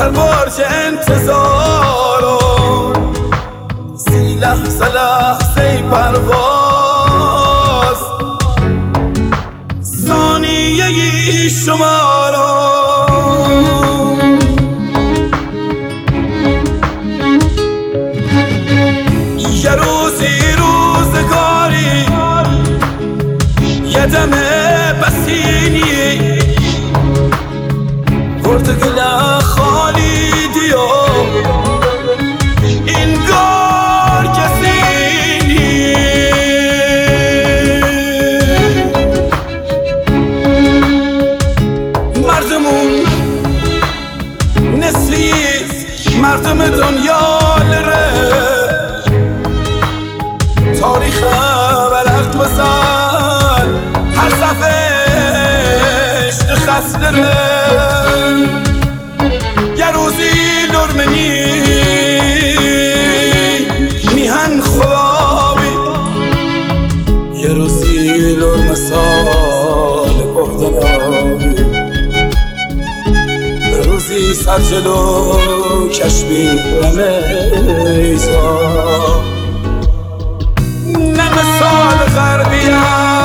سربارج انتظارم، 30 لحظه لحظه پرواز، ثانیه شمارم. یه روزی روزگاری، یه دم بسینی، پرتقال خالی دیو انگار کسی نی. مردمون نسلیز مردم دنیا لره، تاریخ ورق بزن هر صفحش خست لره. یه روزی لرمنی میهن خوابی، یه روزی لرمسال بردنابی، یه روزی سر جلو کشمی رمیزا، نه مثال غربیم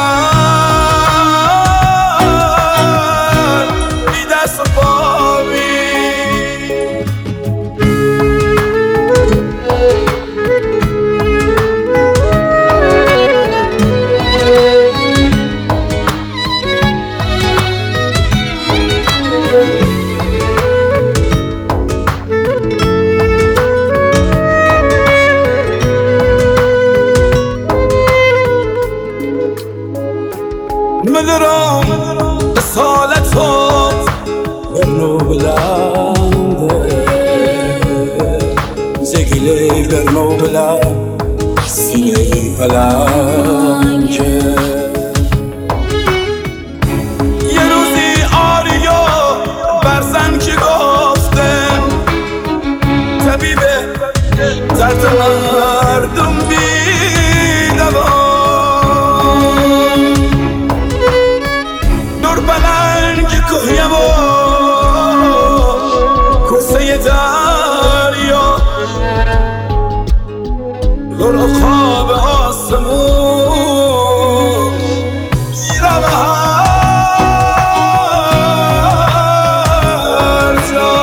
بی دست و پابی. مدرم رسالتات برنو بلنده، زگیلی برنو بلند سینهی فلنکه. یه روزی آریا برزن که گفتن طبیبه درد مردم بی دوا، کوهیم و کوسه دریا، لور خواب آسمون میرم هر جا.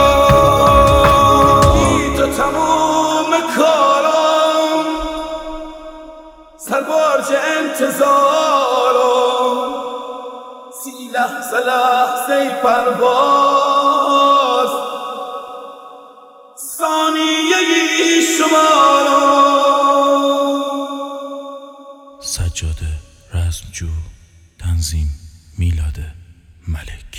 تو تموم کارم، سربارج انتظارم، 30 لحظه لحظه پرواز، ثانیه شمارم. سجاده رزمجو، تنظیم میلاد ملک.